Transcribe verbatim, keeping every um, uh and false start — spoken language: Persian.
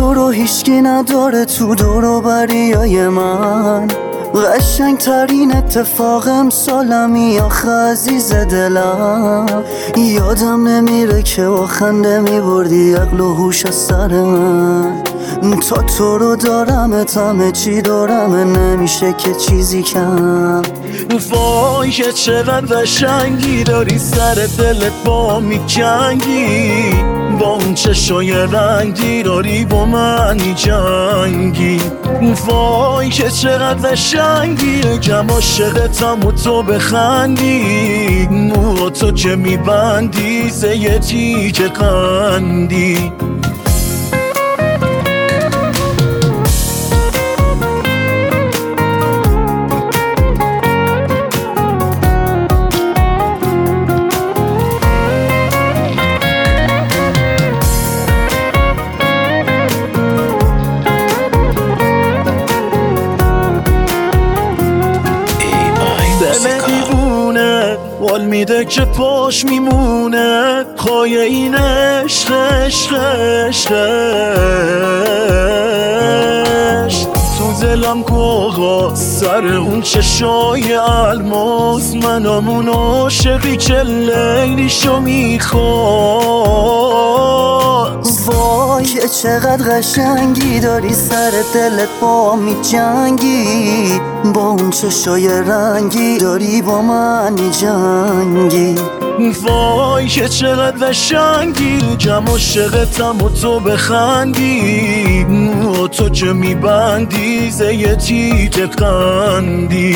تو رو هیچکی نداره تو دور و بریای من. قشنگ ترین اتفاق امسالمی آخه عزیز دلم. یادم نمیره که با خنده میبردی عقل و هوش از سر من. تا تو رو دارم همه چی دارم، نمیشه که چیزی کم. وای که چقدر قشنگی داری سر دلت با میجنگی، با اون چشای رنگی داری با من میجنگی. وای که چقدر قشنگی کم عاشقتم و تو بخندی، مو تو که میبندی زی تیک قندی. دل دیوونه وال میده که پاش میمونه، خواهی این عشق عشق عشق عشق. تو دلم گوغا سر اون چشای الماس، منم عاشقی که لیلیشو میخواد. وای چقدر قشنگی داری سر دلت با میجنگی، با اون چشای رنگی داری با من میجنگی. وای که چقدر قشنگی کم عاشقتم و تو بخندی، مو تو که میبندی زی تیک قندی.